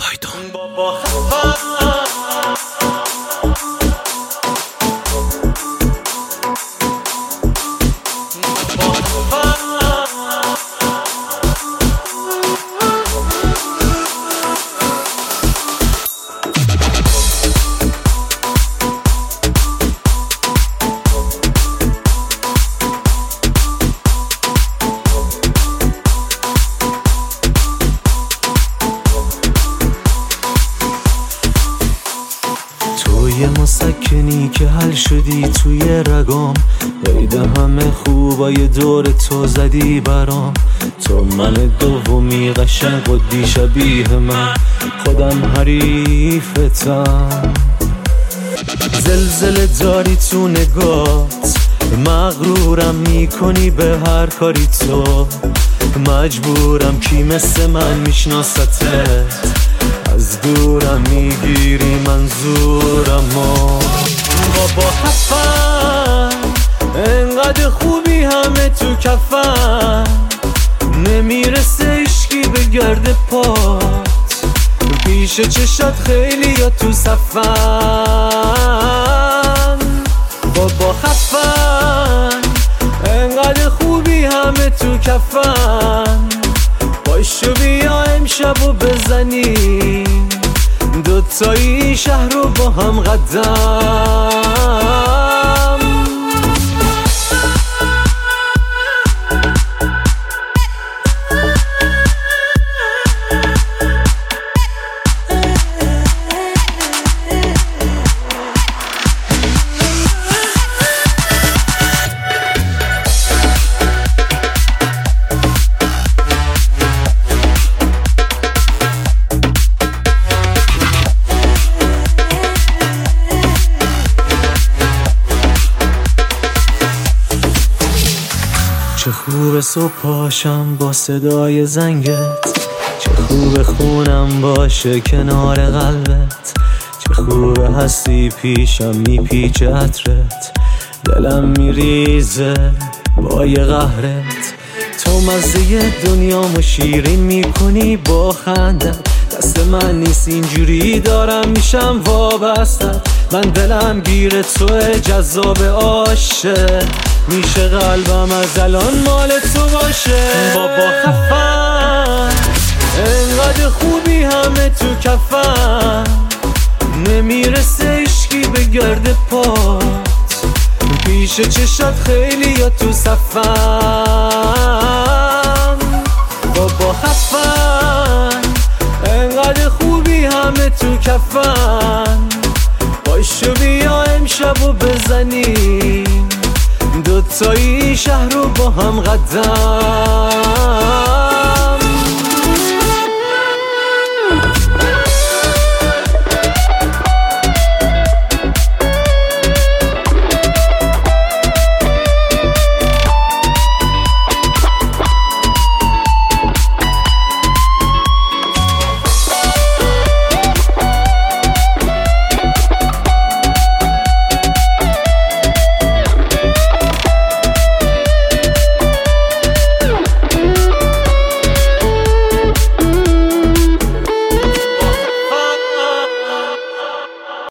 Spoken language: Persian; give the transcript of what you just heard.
آیدون. یه مسکنی که حل شدی توی رگام، قید همه خوبای دور تو زدی برام. تو من دومی قشنگ قدی شبیه من، خودم حریفتم. زلزله داری تو نگات، مغرورم میکنی به هر کاری تو. مجبورم کی مثل من میشناستت، از دورم میگیری منظورمو. بابا خفن، انقدر خوبی همه تو کفن، نمیرسه عشقی به گرد پات. پیش چشات خیلی یا تو صفن. بابا خفن، انقدر خوبی همه تو کفن، پاشو بیا امشبو بزنیم دوتایی شهر رو با هم قدم. چه خوب صبح پاشم با صدای زنگت، چه خوب خونم باشه کنار قلبت، چه خوب هستی پیشم میپیچه عطرت، دلم میریزه با یه قهرت. تو مزه دنیامو شیرین میکنی با خندت، دست من نیست اینجوری دارم میشم وابستت. من دلم گیر توه جذاب عاشق، میشه قلبم از الان مال تو باشه. بابا خفن، انقدر خوبی همه تو کفن، نمیرسه عشقی به گرد پات. پیش چشات خیلی یا تو صفن. بابا خفن، انقدر خوبی همه تو کفن، پاشو بیا امشبو بزنیم دوتایی شهر رو با هم قدم.